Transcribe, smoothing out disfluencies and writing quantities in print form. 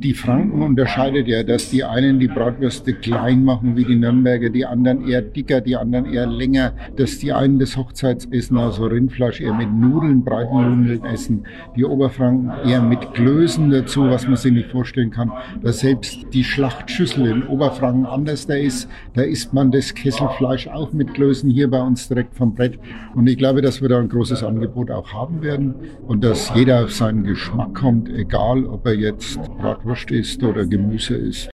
die Franken unterscheidet ja, dass die einen die Bratwürste klein machen wie die Nürnberger, die anderen eher dicker, die anderen eher länger, dass die einen das Hochzeitsessen, also Rindfleisch, eher mit Nudeln, breiten Nudeln essen, die Oberfranken eher mit Klößen dazu, was man sich nicht vorstellen kann, dass selbst die Schlachtschüssel in Oberfranken anders da ist. Da isst man das Kesselfleisch auch mit Klößen hier bei uns direkt vom Brett. Und ich glaube, dass wir da ein großes Angebot auch haben werden und dass jeder auf seinen Geschmack kommt, egal ob er jetzt Bratwurst isst oder Gemüse isst.